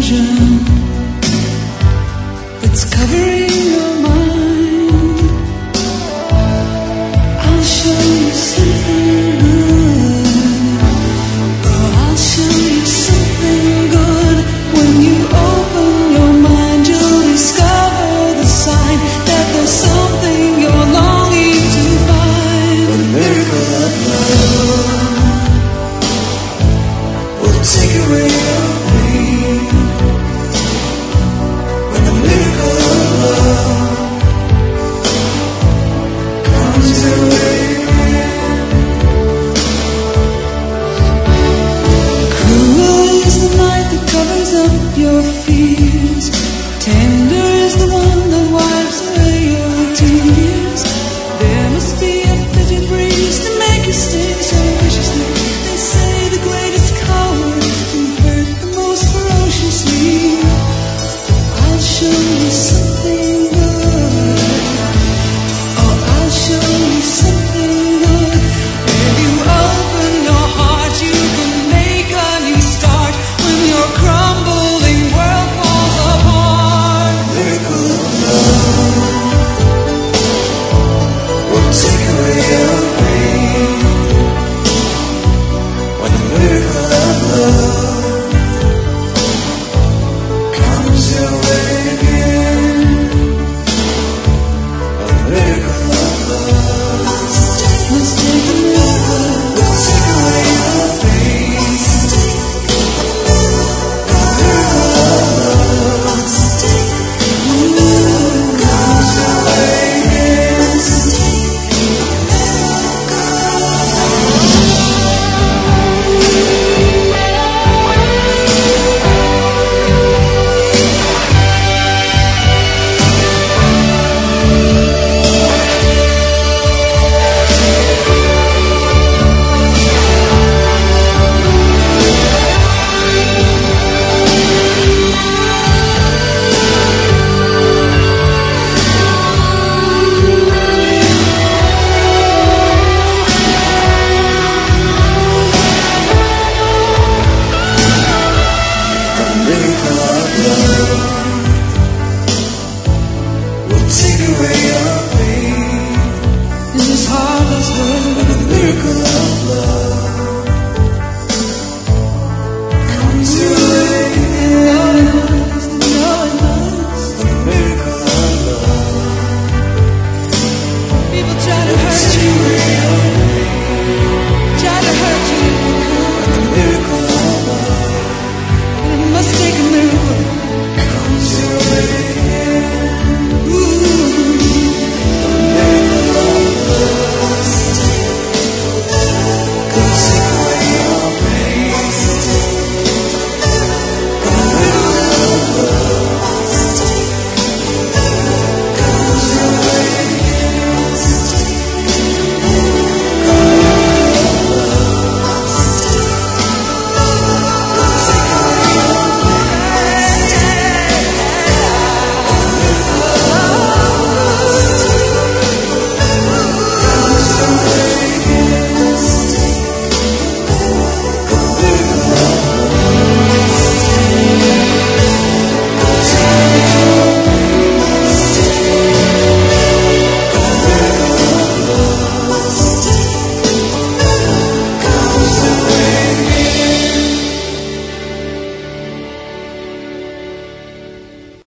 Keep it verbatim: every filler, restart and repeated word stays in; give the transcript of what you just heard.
illusion that's covering your mind. I'll show you something good. Oh, I'll show you something good. When you open your mind, you'll discover the sign that there's something you're longing to find. The miracle of love will take away your pain. When the miracle of love comes your way. Cruel is the night that covers up your fear.